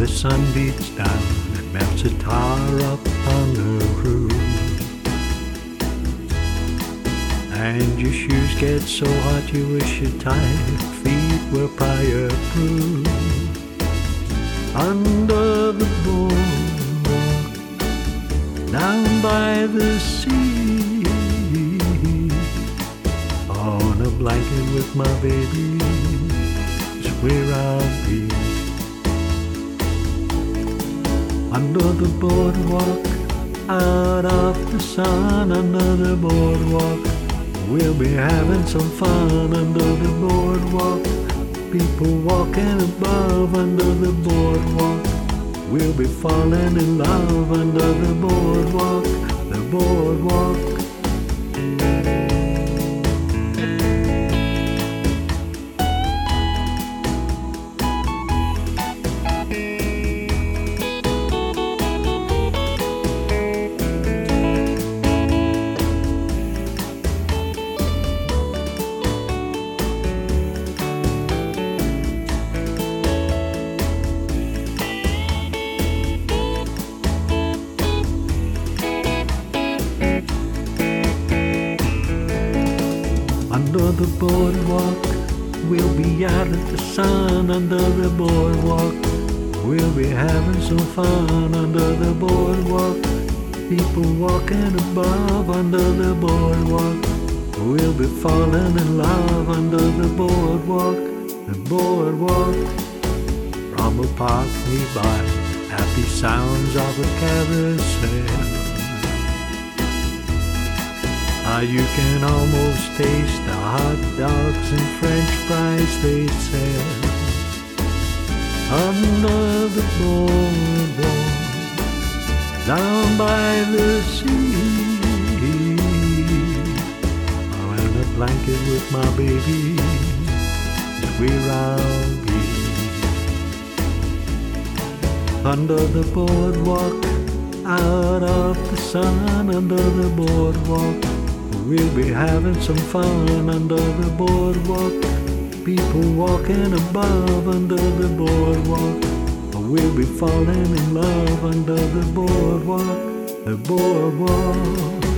sun beats down and melts a tar up on the roof. And your shoes get so hot you wish your tired feet were fireproof. Under the boardwalk, down by the sea, on a blanket with my baby is where I'll be. Under the boardwalk, out of the sun, under the boardwalk, we'll be having some fun. Under the boardwalk, people walking above. Under the boardwalk, we'll be falling in love. Under the boardwalk, the boardwalk. Under the boardwalk, we'll be out at the sun. Under the boardwalk, we'll be having some fun. Under the boardwalk, people walking above. Under the boardwalk, we'll be falling in love. Under the boardwalk, the boardwalk. From a park nearby, happy sounds of a carousel. You can almost taste the hot dogs and French fries they sell. Under the boardwalk, down by the sea, in a blanket with my baby is where I'll be. Under the boardwalk, out of the sun. Under the boardwalk, we'll be having some fun. Under the boardwalk, people walking above. Under the boardwalk, we'll be falling in love. Under the boardwalk, the boardwalk.